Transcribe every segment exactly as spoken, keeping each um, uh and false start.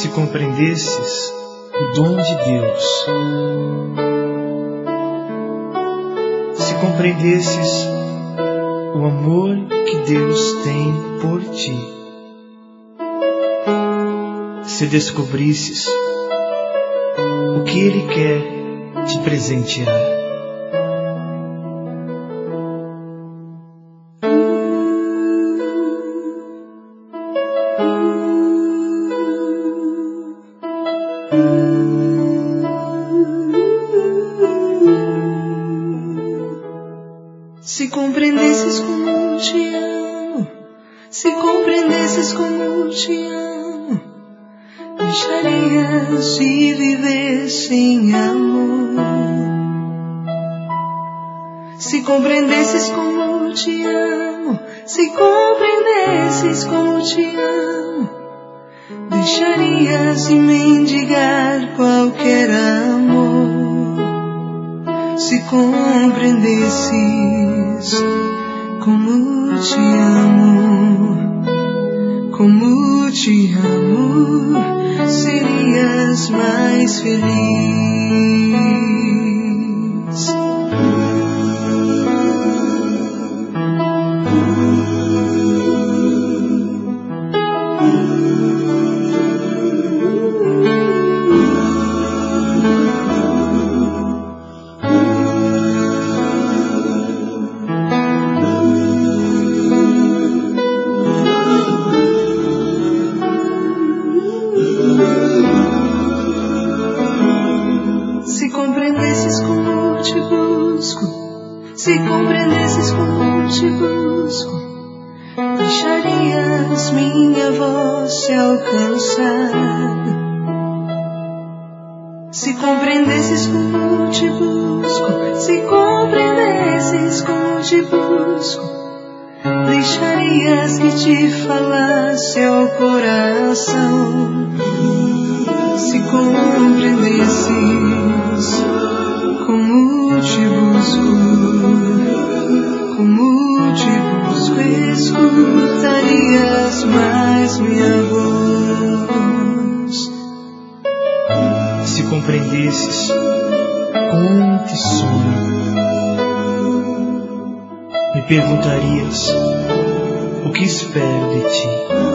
Se compreendesses o dom de Deus, se compreendesses o amor que Deus tem por ti, se descobrisses o que Ele quer te presentear. Se compreendesses como te amo, se compreendesses como te amo, deixarias de viver sem amor. Se compreendesses como te amo, se compreendesses como te amo, deixarias de mendigar qualquer amor. Se compreendesses como te amo, como te amo, serias mais feliz. Se compreendesses como te busco, se compreendesses como te busco, deixarias minha voz se alcançar. Se compreendesses como te busco, se compreendesses como te busco, deixarias que te falasse ao coração. Se compreendesses como te busco, como te busco, escutarias mais minha voz. Se compreendesses como te sonho, me perguntarias o que espero de ti.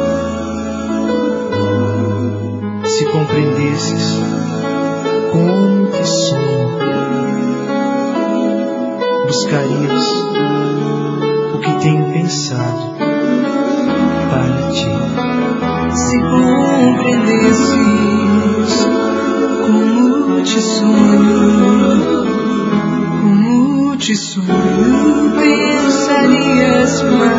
Se compreendesses como te sonho, buscarias o que tenho pensado para ti. Se compreendesses como te sonho, como te sonho, pensarias mais